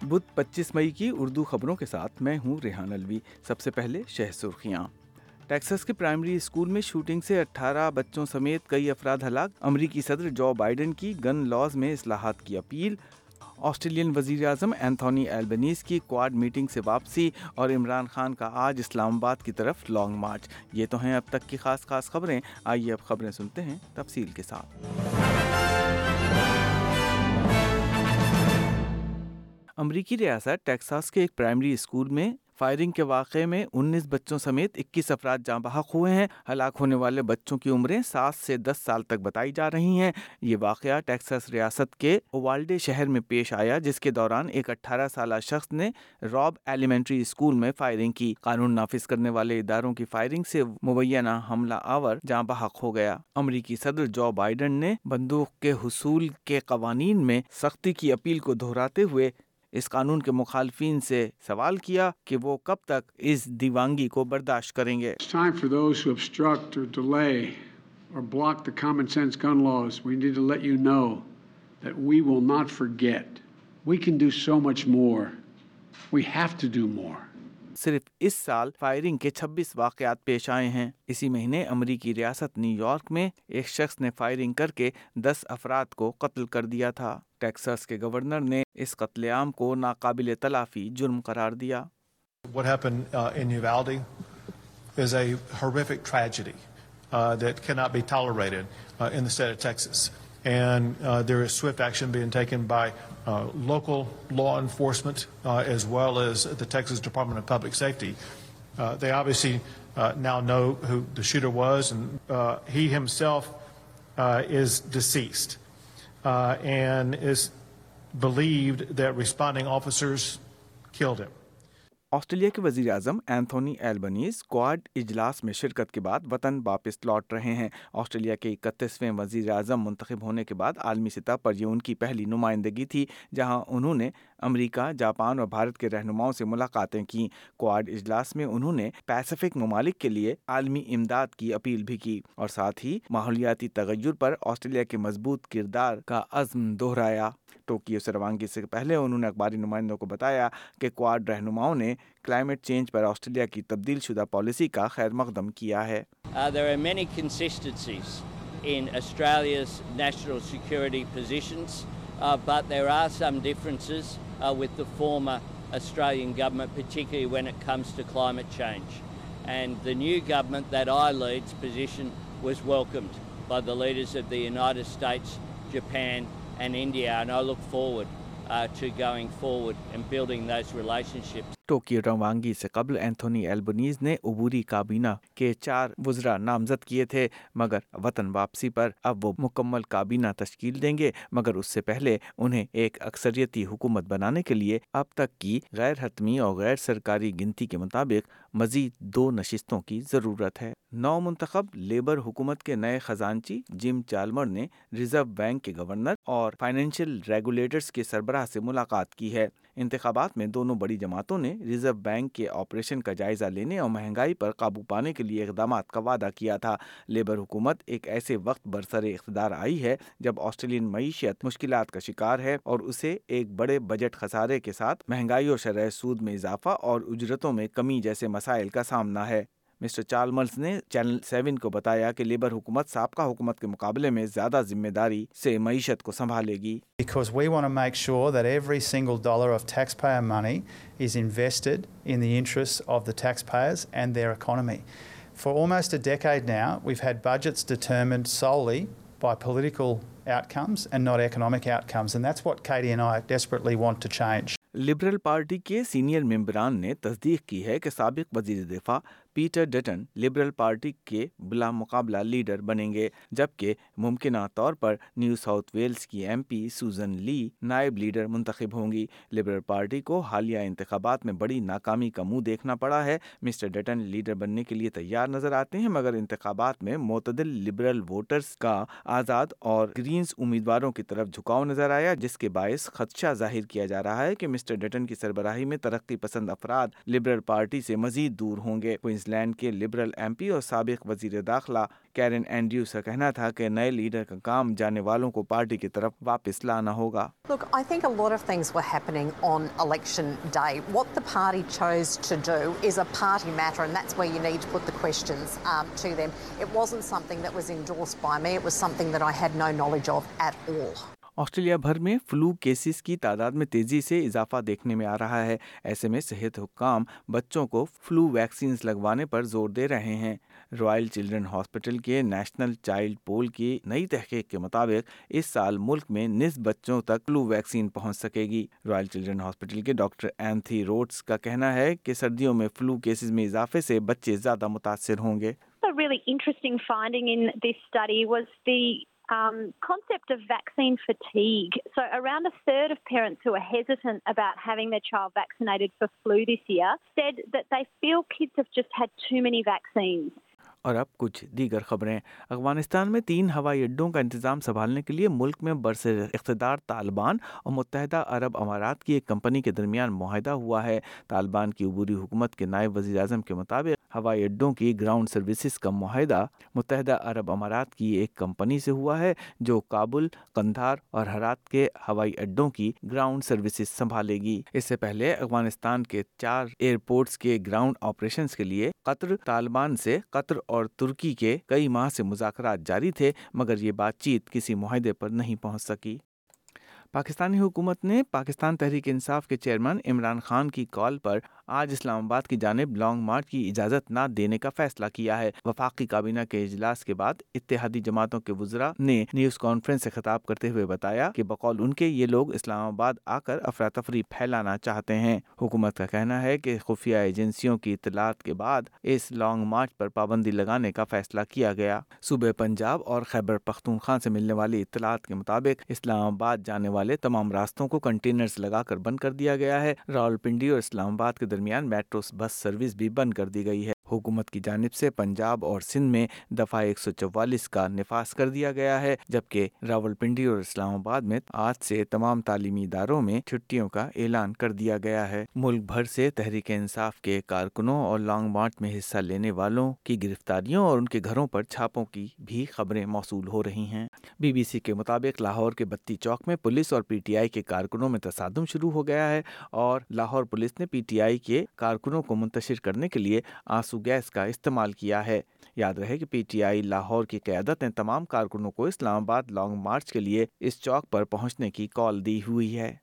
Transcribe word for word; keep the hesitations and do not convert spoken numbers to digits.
बुध पच्चीस मई की उर्दू खबरों के साथ मैं हूं रेहान अलवी। सबसे पहले शहर सुर्खियां। टेक्सास के प्राइमरी स्कूल में शूटिंग से अठारह बच्चों समेत कई अफराद हलाक। अमरीकी सदर जो बाइडेन की गन लॉज में इस्लाहात की अपील। ऑस्ट्रेलियन वजीर आजम एंथोनी एल्बनीज की क्वाड मीटिंग से वापसी और इमरान खान का आज इस्लामाबाद की तरफ लॉन्ग मार्च। ये तो हैं अब तक की खास खास खबरें। आइए अब खबरें सुनते हैं तफसील के साथ। अमरीकी रियासत टेक्सास के एक प्राइमरी स्कूल में फायरिंग के वाक़े में उन्नीस बच्चों समेत इक्कीस अफराद जाँ बहक हुए हैं। हलाक होने वाले बच्चों की उम्रें सात से दस साल तक बताई जा रही हैं। ये वाक़या टेक्सास रियासत के उवाल्डे शहर में पेश आया, जिसके दौरान एक अठारह साल शख्स ने रॉब एलिमेंट्री स्कूल में फायरिंग की। कानून नाफिज करने वाले इदारों की फायरिंग से मुबैना हमला आवर जाँ बहक हो गया। अमरीकी सदर जो बाइडेन ने बंदूक के हुसूल के कवानीन में सख्ती की अपील को दोहराते हुए इस कानून के मुखालफिन से सवाल किया कि वो कब तक इस दीवानगी को बर्दाश्त करेंगे। It's time for those who obstruct or delay or block the common sense gun laws. We need to let you know that we will not forget. We can do so much more. We have to do more. सिर्फ इस साल firing के छब्बीस वाकयात पेश आए हैं। इसी महीने अमरीकी रियासत न्यूयॉर्क में एक शख्स ने फायरिंग करके दस अफराद को कत्ल कर दिया था। टेक्सास के गवर्नर ने इस कत्लेआम को नाकाबिले तलाफी जुर्म करार दिया। What happened uh, in Uvalde is a horrific tragedy uh, that cannot be tolerated uh, in the state of Texas. And uh, there is swift action being taken by uh, local law enforcement uh, as well as the Texas Department of Public Safety. Uh, they obviously uh, now know who the shooter was, and uh, he himself uh, is deceased uh, and is believed that responding officers killed him. Australia के वजीर आजम Anthony Albanese quad इजलास में शिरकत के बाद वतन वापस लौट रहे हैं। ऑस्ट्रेलिया के इकतीसवें वजीर आजम मुंतखब होने के बाद आलमी सतह पर यह उनकी पहली नुमाइंदगी थी, जहां उन्होंने अमेरिका, जापान और भारत के रहनुमाओं से मुलाकातें की। क्वाड इजलास में उन्होंने पैसिफिक ममालिक के लिए आलमी इमदाद की अपील भी की और साथ ही माहौलियाती तगय्युर पर ऑस्ट्रेलिया के मजबूत किरदार का अज़्म दोहराया। टोक्यो से रवानगी से पहले उन्होंने अखबारी नुमाइंदों को बताया कि क्वाड रहनुमाओं ने क्लाइमेट चेंज पर ऑस्ट्रेलिया की तब्दील शुदा पॉलिसी का खैर मकदम किया है। Uh, there are many consistencies in Australia's national security positions, uh, but there are some differences uh, with the former Australian government, particularly when it comes to climate change. And the new government that I lead's position was welcomed by the leaders of the United States, Japan and India, and I look forward uh, to going forward and building those relationships. Tokyo रवानगी से कबल Anthony Albanese ने उबूरी काबीना के चार वज़रा नामजद किए थे, मगर वतन वापसी पर अब वो मुकम्मल काबीना तश्कील देंगे। मगर उससे पहले उन्हें एक अक्सरियती हुकूमत बनाने के लिए अब तक की गैर हतमी और गैर सरकारी गिनती के मुताबिक मजीद दो नशिस्तों की ज़रूरत है। नौ मुंतखब लेबर हुकूमत के नए खजानची जिम चाल्मर ने रिजर्व बैंक के गवर्नर और फाइनेंशियल रेगुलेटर्स के सरबराह से मुलाकात की है। इंतखाबात में दोनों बड़ी जमातों ने रिजर्व बैंक के ऑपरेशन का जायजा लेने और महंगाई पर काबू पाने के लिए इक़दामात का वादा किया था। लेबर हुकूमत एक ऐसे वक्त बरसरे इख्तिदार आई है जब ऑस्ट्रेलियन मईशत मुश्किलात का शिकार है और उसे एक बड़े बजट खसारे के साथ महंगाई और शरह सूद में इजाफा और उजरतों में कमी जैसे मसाइल का सामना है। मिस्टर चार्ल्स ने चैनल सेवन को बताया कि लेबर हुकूमत साबका हुकूमत के मुकाबले में ज्यादा जिम्मेदारी से मईशत को संभालेगी। Because we want to make sure that every single dollar of taxpayer money is invested in the interests of the taxpayers and their economy. For almost a decade now, we've had budgets determined solely by political outcomes and not economic outcomes, and that's what Katie and I desperately want to change. Liberal party के senior मेंबरान ने तस्दीक की है कि साबिक वजीर दिफा पीटर डटन लिबरल पार्टी के बिला मुकाबला लीडर बनेंगे, जबकि मुमकिना तौर पर न्यू साउथ वेल्स की एमपी सूजन ली नायब लीडर मुंतखब होंगी। लिबरल पार्टी को हालिया इंतखाबात में बड़ी नाकामी का मुंह देखना पड़ा है। मिस्टर डटन लीडर बनने के लिए तैयार नजर आते हैं, मगर इंतखाबात में मोतदिल लिबरल वोटर्स का आज़ाद और ग्रीन्स उम्मीदवारों की तरफ झुकाव नजर आया, जिसके बायस खदशा जाहिर किया जा रहा है कि मिस्टर डटन की सरबराही में तरक्की पसंद अफराद लिबरल पार्टी से मजीद दूर होंगे। क्वींसलैंड क्वींसलैंड के लिबरल एमपी और साबिक वजीर दाखिला कैरन एंड्रूज का कहना था कि नए लीडर का काम जाने वालों को पार्टी की तरफ वापस लाना होगा। Look, I think a lot of things were happening on election day. What the party chose to do is a party matter, and that's where you need to put the questions um, to them. It wasn't something that was endorsed by me. It was something that I had no knowledge of at all. Australia भर में flu cases की तादाद में तेजी से इजाफा देखने में आ रहा है। ऐसे में सेहत हुक्काम बच्चों को फ्लू वैक्सीन लगवाने पर जोर दे रहे हैं। रॉयल चिल्ड्रन हॉस्पिटल के नेशनल चाइल्ड पोल की नई तहकीक के मुताबिक इस साल मुल्क में निस्फ बच्चों तक फ्लू वैक्सीन पहुंच सकेगी। रॉयल चिल्ड्रन हॉस्पिटल के डॉक्टर एंथनी रोड्स का कहना है कि सर्दियों में फ्लू केसेस में इजाफे से बच्चे ज्यादा मुतासिर होंगे। A really interesting finding in this study was the Um, concept of vaccine fatigue. So around a third of parents who are hesitant about having their child vaccinated for flu this year said that they feel kids have just had too many vaccines. और अब कुछ दीगर खबरें। अफगानिस्तान में तीन हवाई अड्डों का इंतजाम संभालने के लिए मुल्क में बरसर इख्तिदार तालिबान और मुत्तहिदा अरब अमारात की एक कंपनी के दरमियान मुआहदा हुआ है। तालिबान की अबूरी हुकूमत के नायब वज़ीर आज़म के मुताबिक हवाई अड्डों की ग्राउंड सर्विसेज का मुआहदा मुत्तहिदा अरब अमारात की एक कंपनी से हुआ है जो काबुल, कंधार और हरात के हवाई अड्डों की ग्राउंड सर्विसेज संभालेगी। इससे पहले अफगानिस्तान के चार एयरपोर्ट्स के ग्राउंड ऑपरेशंस के लिए कतर, तालिबान से कतर और तुर्की के कई माह से मुज़ाकरात जारी थे, मगर ये बातचीत किसी मुआहदे पर नहीं पहुंच सकी। पाकिस्तानी हुकूमत ने पाकिस्तान तहरीक इंसाफ के चेयरमैन इमरान खान की कॉल पर आज इस्लामाबाद की जानिब लॉन्ग मार्च की इजाज़त न देने का फैसला किया है। वफाकी काबीना के इजलास के बाद इत्तेहादी जमातों के वुज़रा ने न्यूज़ कॉन्फ्रेंस से खिताब करते हुए बताया कि बकौल उनके ये लोग इस्लामाबाद आकर अफरा तफरी फैलाना चाहते हैं। हुकूमत का कहना है कि खुफिया एजेंसियों की इत्तलात के बाद इस लॉन्ग मार्च पर पाबंदी लगाने का फैसला किया गया। सूबे पंजाब और खैबर पख्तूनख्वा से मिलने वाली इत्तलात के मुताबिक इस्लामाबाद जाने वाले तमाम रास्तों को कंटेनर्स लगाकर बंद कर दिया गया है। रावलपिंडी और इस्लामाबाद के दरमियान मेट्रो बस सर्विस भी बंद कर दी गई है। हुकूमत की जानिब से पंजाब और सिंध में दफा एक सौ चौवालीस का निफास कर दिया गया है, जबकि रावलपिंडी और इस्लामाबाद में आज से तमाम तालीमी इदारों में छुट्टियों का ऐलान कर दिया गया है। मुल्क भर से तहरीक इंसाफ के कारकुनों और लॉन्ग मार्च में हिस्सा लेने वालों की गिरफ्तारियों और उनके घरों पर छापों की भी खबरें मौसूल हो रही हैं। बीबीसी के मुताबिक लाहौर के बत्ती चौक में पुलिस और पीटीआई के कारकुनों में तसादुम शुरू हो गया है और लाहौर पुलिस ने पीटीआई के कारकुनों को मुंतशिर करने के लिए आंसू गैस का इस्तेमाल किया है। याद रहे कि पीटीआई लाहौर की क़यादत ने तमाम कारकुनों को इस्लामाबाद लॉन्ग मार्च के लिए इस चौक पर पहुंचने की कॉल दी हुई है।